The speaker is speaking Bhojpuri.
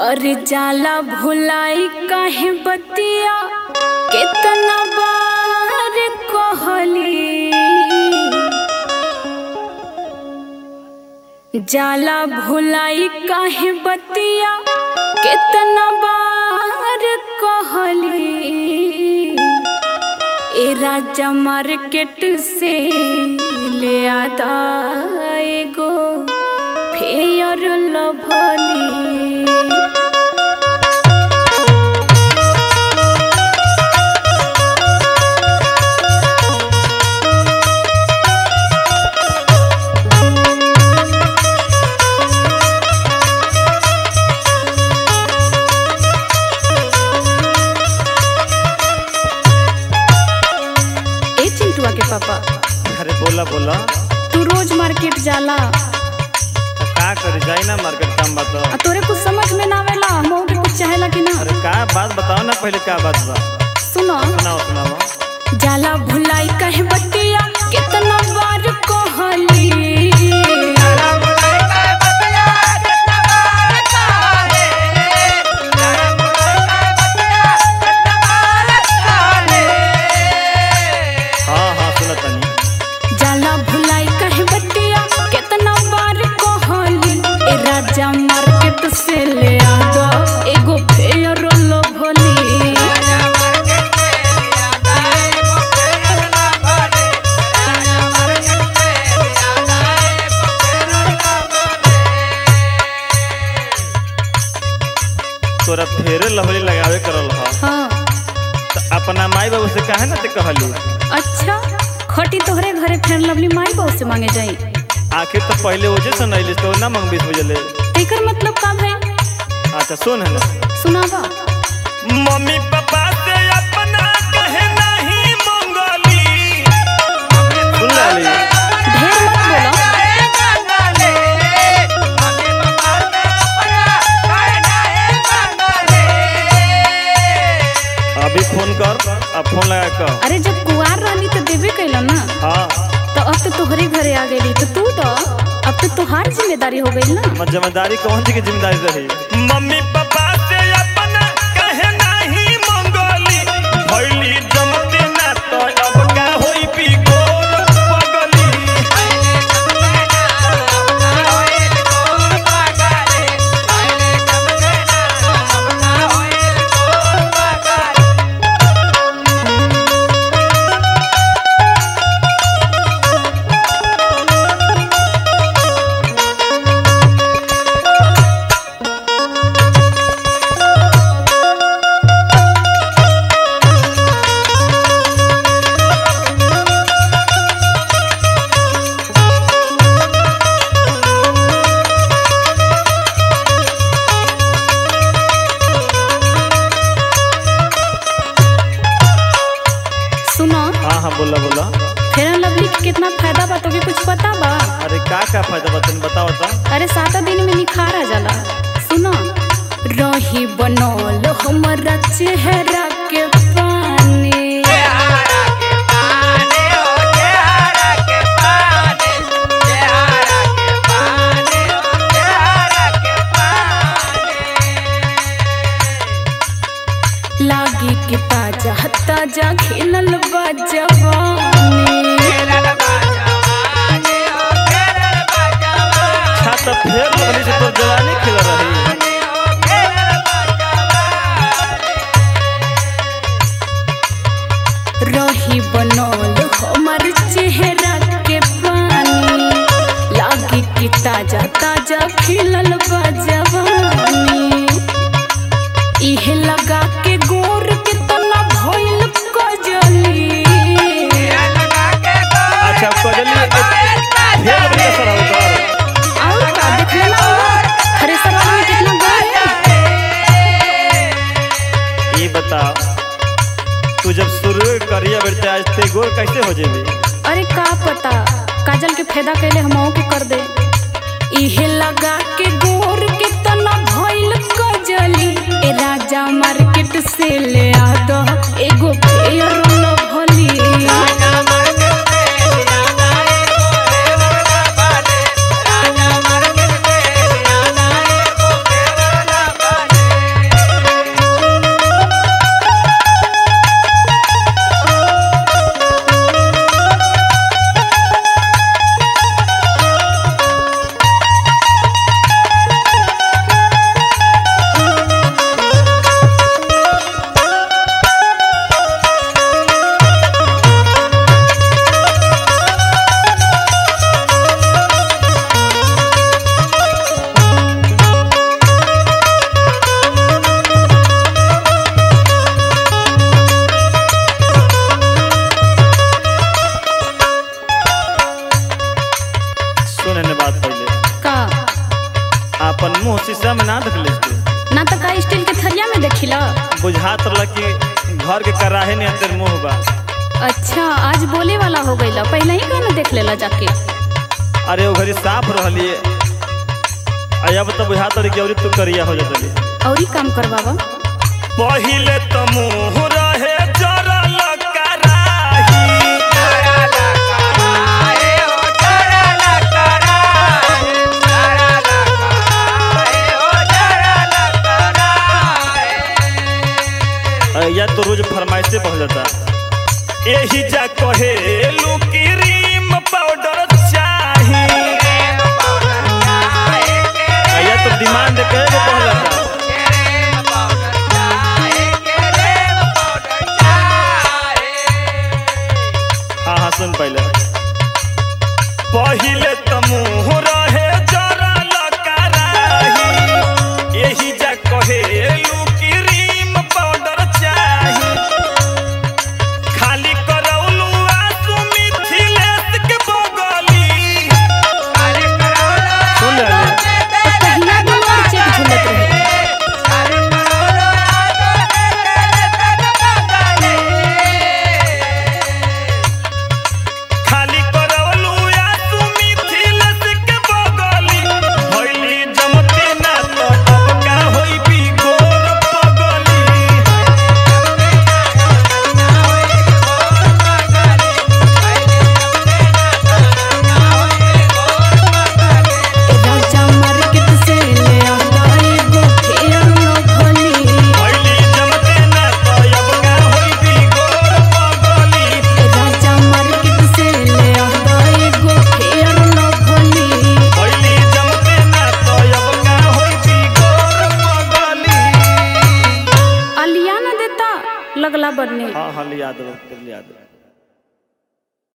और जाला भुलाई काहे बतिया कितना बार कहली। जाला भुलाई काहे बतिया कितना बार कहली। ए राजा मार्केट से ले आता एगो फेयर लवली। के पापा अरे बोला बोला तू रोज मार्केट जाला तो का करे जाई ना मार्केट काम बात तोरे कुछ समझ में ना आवेला हमहू के कुछ चाहेला कि ना। अरे का बात बताओ ना पहले क्या बात बा। सुनो सुनाओ जाला भुलाई कहे बतिया कितना बार कहली। जाला भुलाई कहे बतिया कितना बार कहली। ए राजा मार्केट से ले आ दो एगो फेयर लवली। तोरा फेरे लवली लगावे करल ह। हाँ तो अपना माई बाबू से काहे ना ते कहली। अच्छा खटी तोहरे घरे फेर लवली माई बाबू से मांगे जाई। आखिर तो पहले वजह से नहीं लिस तो ना मंगबीस बजले। एकर मतलब का भाई? अच्छा सुन है ना सुनावा। मम्मी पापा से अपना कहे नहीं मंगली। सुन ली ढेर मत बोलो। अभी फोन कर अब फोन लगा कर। अरे जब कुआर रहनी तो देवे कैला ना। हाँ तो अब तो तोहरे घरे आ गई तो तू तो अब तो तुहार जिम्मेदारी हो गई ना। जिम्मेदारी कौन सी की जिम्मेदारी रही। मम्मी पापा से अपना कहे नहीं मंगली। भइली जमते ना तो अब का होई पी गोल पगली। बोला बोला फेयर लवली के कितना फायदा बा तोके कुछ पता बा? अरे का फायदा बा तनी बताओ तो। अरे 7 दिन में निखार आ जाला। सुनो रही बनल हमरा चेहरा के पानी। लागी के ताजा ताजा खिलल बा जवानी। तो फेर लवली से तो जवानी खिल रही। रही बनल हमर चेहरा के पानी। लागी के ताजा ताजा खिलल बा जवानी। इहे लगा के गोर के तना भइल कजली। अच्छा कजली फेर लवली का सराउ कर और का देखले ना खरे सवाल में कितना गोर है। ये बता तू जब शुरू करिया बेटे आज ते गोर कैसे हो जेबी। अरे का पता काजल के फायदा कैले हमहू के कर दे। इहे लगा के गोर के तना भइल कजली। ए राजा मार्केट से ले आ दो एगो फेयर लवली। ना देखले तू? ना तो का स्टील के थरिया में देखिला। बुझात रहल कि घर के कराहे ने अंदर मुंह बा। अच्छा आज बोले वाला हो गईला, पहले ही कहना देख लेला जाके। अरे वो घरी साफ रहलिए, अब तो बुझात रही कि और तू करिया हो जातली। और ही काम करवावा। पहिले तो मुंह रहे जरल कराही, या तो रोज फरमाइशे पहुंच जाता। यही जा कहे लू क्रीम पाउडर चाही, या तो डिमांड करे वो पहुंच जाता। हाँ हाँ सुन पहले तो मुंह रहे जरल कराही, यही जा कहे लू क्रीम पाउडर चाही, खाली करौलू आसू मिथिलेश के बगली। सुन ले कहिया दिन और चेक झुलत रहे। खाली करौलू आसू मिथिलेश के बगली, भइली जमते ना तो अब का होई भी गोर पगली। राजा मार्केट से ले आए गो फेयर लवली। भइली जमते ना तो अब का होई भी गोर पगली। राजा मार्केट से ले आए गो फेयर लवली। भइली जमते ना तो अब का होई भी गोर पगली। अलिया ना देता लगला बनने। हाँ हाँ लिया दो, लिया दो।